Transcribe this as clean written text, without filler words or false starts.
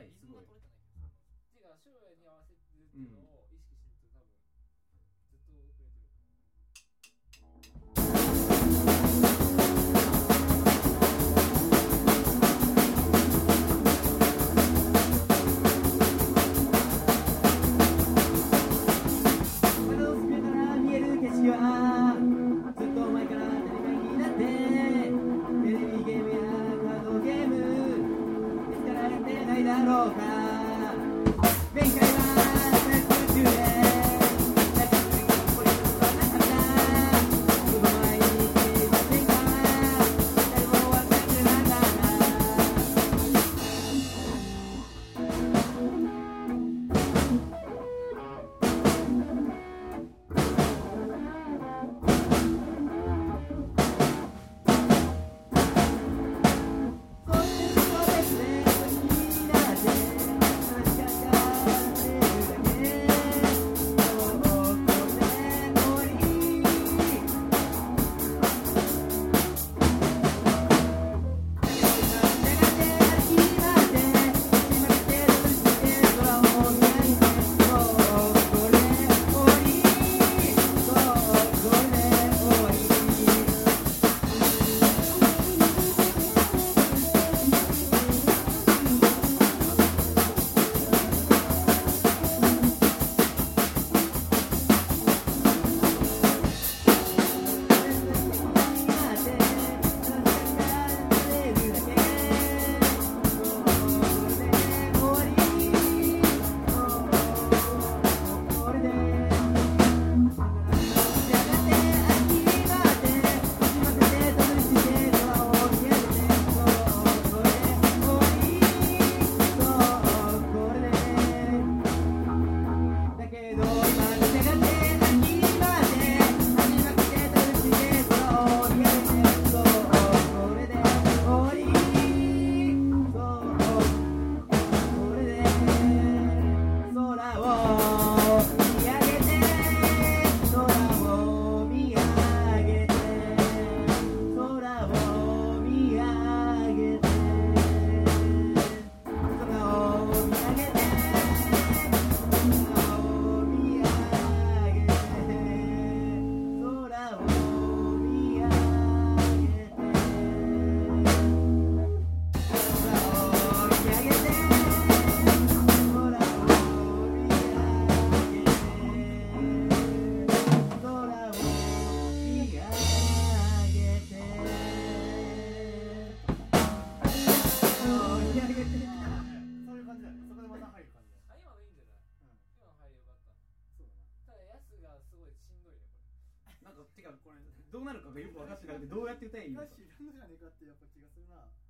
いすごい。 てか将来に合わせるっていうのを意識しないと多分ずっと遅れてる。 窓の隅から見える景色はずっと前から当たり前になってテレビゲームやカードゲームいつからやってないだろうか前回は夏中で夏にこれほどなかったその前に来ませんか誰もわかってなんだななんかてかこれどうなるかがよく分かってなくてどうやって歌えばいいのか。 歌詞いらんのじゃねえかってやっぱ気がするな。